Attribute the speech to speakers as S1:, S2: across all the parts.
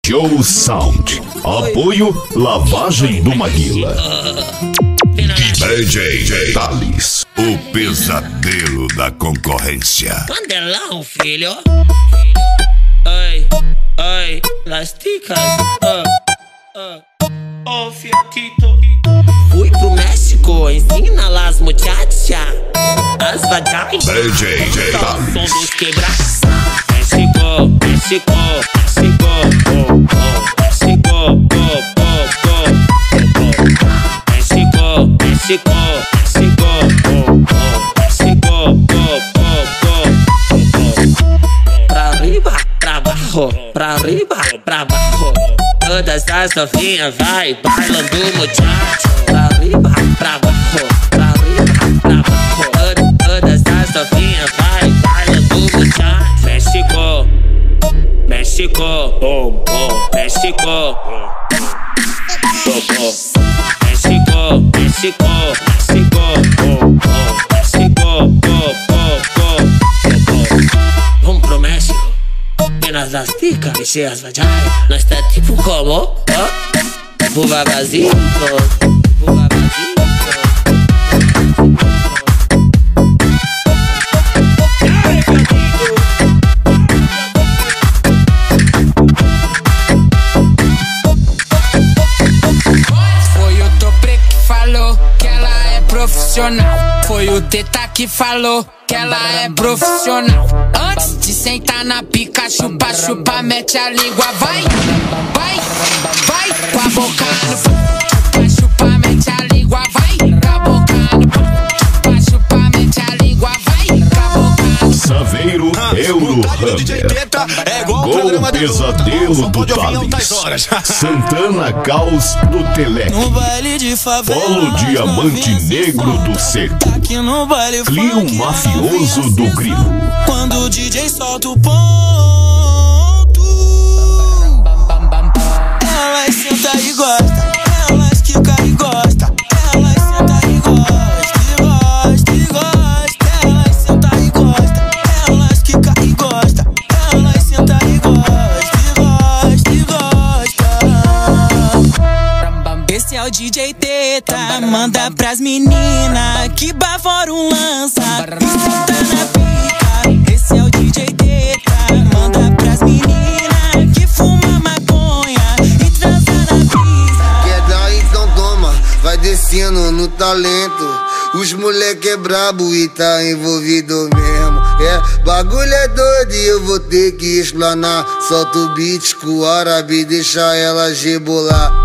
S1: Joe Sound. Apoio Lavagem do Maguila. DJ Thales, o pesadelo da concorrência.
S2: Mandelão, filho. Ai, ai, las ticas. Oh, fiatito. Fui pro México, ensina las muchachas as vaginas.
S1: DJ Thales.
S2: Som dos quebrados. México, México, México, oh, oh. México, oh, oh, oh, oh. México, México, México, oh, oh. México, oh, oh, oh. Pra arriba, pra baixo, pra arriba, pra baixo. Todas as novinhas vai bailando muchacho. Pra arriba, pra baixo, pra arriba, pra baixo. Todas as novinhas vai bailando muchacho. México, México, bom, bom. México, bom, bom. México, México, México, bom, bom. México, bom, bom, bom. Vamos pro México. Penas das ticas, mexer as vaginas. Nós tá tipo como? Buba vazio, buba vazio.
S3: Foi o Topre que falou que ela é profissional. Foi o Teta que falou que ela é profissional. Antes de sentar na pica, chupa, chupa, mete a língua. Vai, vai, vai, com a boca no chupa, chupa, mete a língua. Vai, com a boca no chupa, chupa, mete a língua. Vai, com a boca no
S1: Saveiro Eurohammer. Gol pesadelo do Thales. Santana Caos do Teleque. Polo Diamante Negro do Seco. Clio Mafioso do Grilo.
S4: Quando o DJ solta o ponto, elas senta e gosta, elas quica e gosta, elas senta e gosta, e gosta, e gosta, elas senta e gosta, elas quica e gosta, elas senta e gosta, e gosta, e gosta. Esse é o DJ Teta, manda pras meninas que bavoram lança, e senta na pica. Esse é o DJ Teta, manda pras meninas que fuma maconha e transa na pista.
S5: Quer dar então toma, vai descendo no talento. Os moleque é brabo e tá envolvido mesmo. É, bagulho é doido e eu vou ter que explanar. Solta o beat com o árabe, deixa ela rebolar.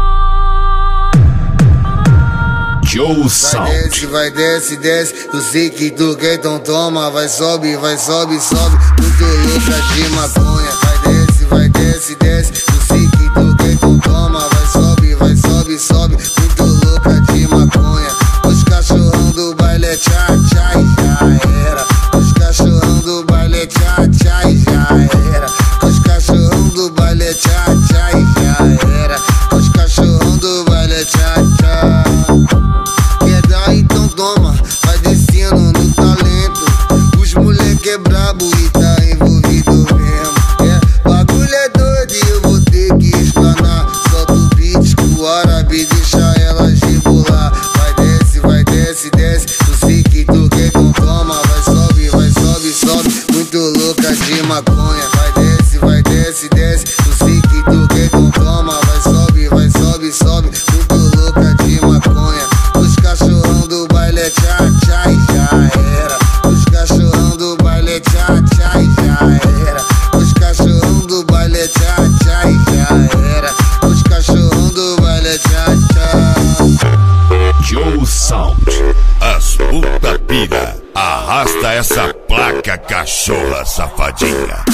S1: Joe Sound.
S5: Vai desce, desce. Eu sei que tu quer, então toma. Vai sobe, sobe. Muito louca de maconha. Vai desce, desce. Eu sei que tu quer, então toma. Vai sobe, sobe. Muito louca de maconha. Os cachorrão do baile tchá, tchá e já era. Os cachorrão do baile tchá, tchá e já era. Os cachorrão do baile tchá, tchá e já era. Os cachorrão do baile tchá, tchá. Então toma, vai descendo no talento. Os moleque é brabo e tá envolvido mesmo. É, bagulho é doido e eu vou ter que explanar. Solta o beat com o árabe, deixa ela rebolar. Vai desce, desce. Eu sei que tu quer, então toma. Vai sobe. Muito louca de maconha. Vai desce, desce. Eu sei que tu quer, então toma. Vai sobe. Muito louca de maconha. Os cachorrão do baile tchá, tchá e já era. Os cachorrão do baile tchá, tchá e já era. Os cachorrão do baile tchá, tchá e já era. Os cachorrão do baile tchá, tchá.
S1: Joe Sound.
S6: As puta pira, arrasta essa placa, cachorra safadinha.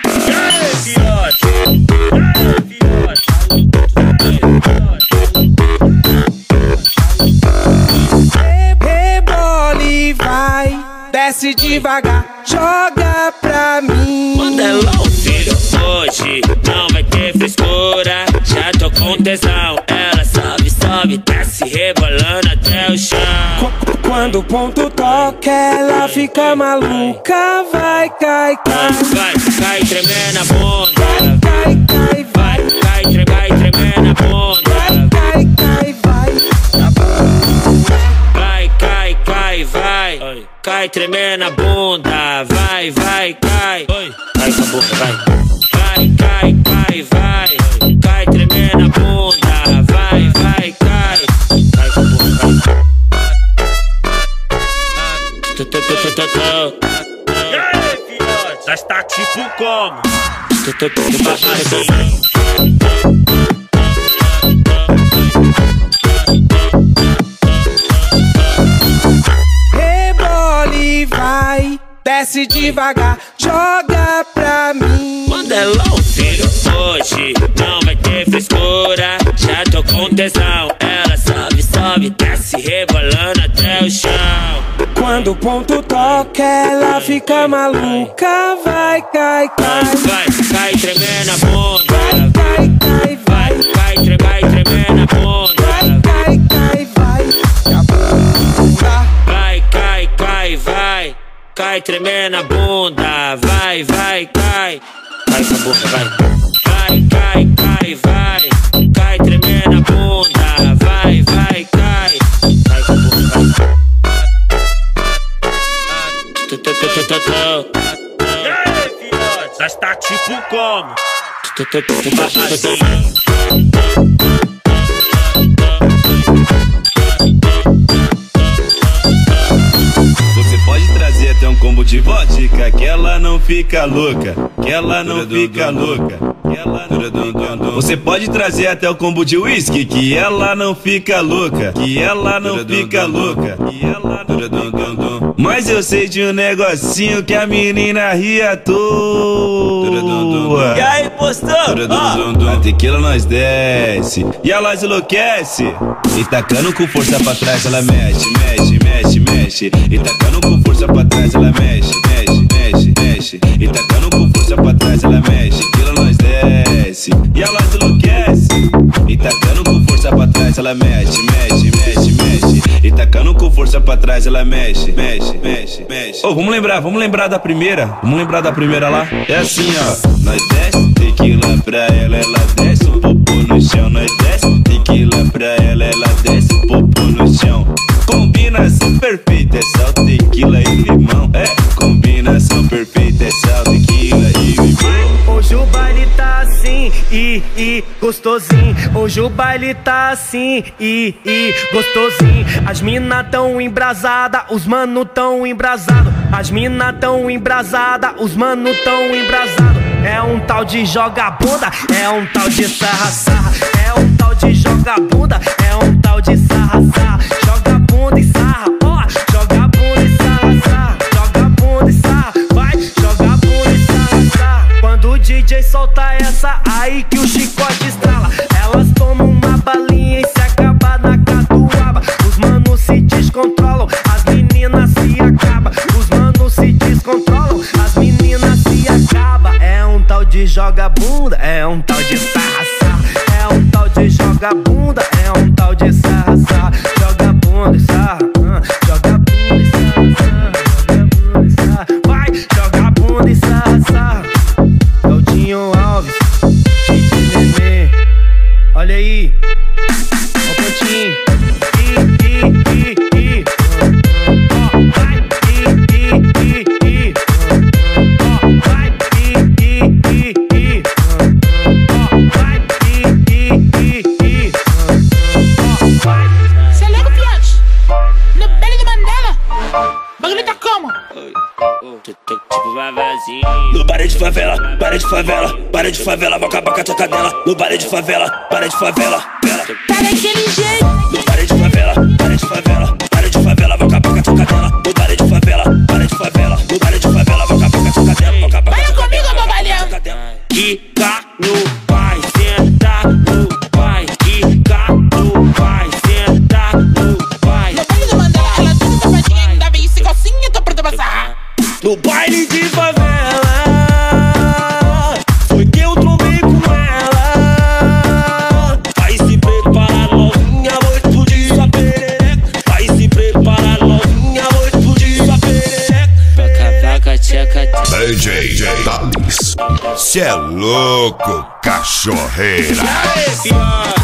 S4: Rebola e vai, desce devagar, joga pra mim.
S2: Mandelão, filho, hoje não vai ter frescura. Já tô com tesão, ela sobe, desce rebolando até o chão.
S4: Quando o ponto toca, ela fica maluca. Vai, cai,
S2: Vai tremendo a bunda.
S4: Vai,
S2: Vai tremer na bunda, vai, vai, cai. Cai com a boca, vai. Vai, cai, cai, vai. Cai tremer na bunda, vai, vai, cai. Cai com a boca, vai.
S7: E aí, filhote? Nós tá tipo como?
S8: Rebola e vai, desce devagar, joga pra mim.
S2: Mandelão, filho, hoje não vai ter frescura. Já tô com tesão, ela sobe, sobe, desce rebolando até o chão.
S8: Quando o ponto toca, ela fica maluca. Vai, cai, cai.
S2: Vai, cai, tremer na bunda.
S8: Cai, cai, vai.
S2: Vai, tremer na bunda.
S8: Cai, cai, vai.
S2: Vai, cai, cai, vai. Cai, tremer na bunda. Vai, vai, cai. Cai com a boca, vai. Vai, cai, cai, vai. Cai, tremer na bunda. Vai, vai, cai. Cai com a boca, vai.
S7: E aí, filhote? Nós tá tipo como?
S9: Você pode trazer até um combo de vodka, que ela não fica louca, que ela não fica louca, que ela não fica louca. Você pode trazer até o combo de whisky, que ela não fica louca, que ela não fica louca, que ela não fica louca. Mas eu sei de um negocinho que a menina ria à toa.
S7: E aí, postou?
S9: A tequila nós desce e ela enlouquece. E tacando com força pra trás ela mexe, mexe, mexe, mexe. E tacando com força pra trás ela mexe, mexe, mexe, mexe. E tacando com força pra trás ela mexe. Tequila nós desce e ela enlouquece. E tacando com força pra trás ela mexe, mexe, mexe, mexe. E tacando com força pra trás ela mexe, mexe, mexe, mexe. Oh, vamos lembrar da primeira. Vamos lembrar da primeira lá. É assim, ó. Nós desce, tequila pra ela desce o popô no chão. Nós desce, tequila pra ela desce o popô no chão. Combinação perfeita, é sal, tequila e limão. É, combinação perfeita, é sal, tequila e limão.
S8: Hoje o baile tá assim, gostosinho. Hoje o baile tá assim, gostosinho. As mina tão embrasada, os mano tão embrasado. As mina tão embrasada, os mano tão embrasado. É um tal de joga bunda, é um tal de sarra sarra. É um tal de joga bunda, é um tal de sarra sarra. Joga bunda e sarra, ó, joga bunda e sarra sarra. Joga bunda e sarra, vai, joga bunda e sarra sarra. Quando o DJ solta essa, aí que o chicote estrala. Elas tomam uma balinha e se acaba na catuaba. Os manos se descontrolam, as meninas se acabam. Os manos se descontrolam, as meninas se acabam. É um tal de joga bunda, é um tal de sarra sarra. É um tal de joga bunda, é um tal de sarra sarra. Joga bunda e sarra, joga bunda e sarra sarra. Joga bunda e sarra, vai, joga bunda e sarra sarra. Claudinho Alves, DJ Nenê, olha aí, ó o pontinho.
S10: Cê liga, fiote? No baile do Mandela, bagulho tá como?
S2: Tipo vavazinho.
S7: No baile de favela, baile de favela, baile de favela, vou acabar com a tua cadela. No baile de favela, baile de favela,
S10: Tá daquele jeito.
S7: no baile de favela, baile de favela, baile de favela, vou acabar com a tua cadela. No baile de favela, baile de favela, no baile de favela, vou acabar com a tua cadela. Vou acabar com a
S10: Vai
S7: tua
S10: comigo, bobalhão.
S7: cadela.
S2: Quica no pai, senta no pai. Quica no pai, senta no pai.
S10: No baile do Mandela, ela toda safadinha, ainda vem esse calcinha, tô pronta pra sarrar.
S7: No baile de favela, foi que eu trombei com ela. Vai se preparar, novinha, vou explodir sua perereca. Vai se preparar, novinha, vou explodir sua perereca.
S2: Vaca, tcheca,
S6: DJ Thales. Cê é louco, cachorreira.
S2: Aí, fiote.